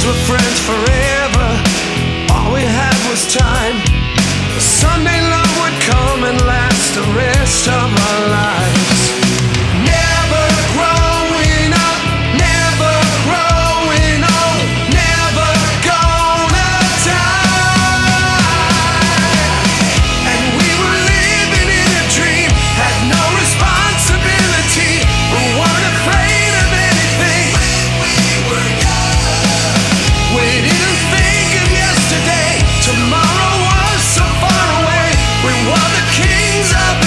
were friends forever. All we had was time. Someday love would come and last the rest of our lives. Never growing up, never growing old, never gonna die. And we were living in a dream, had no responsibility. We weren't afraid of anything. When we were young, we didn't think of yesterday. Tomorrow was so far away. We were the kings of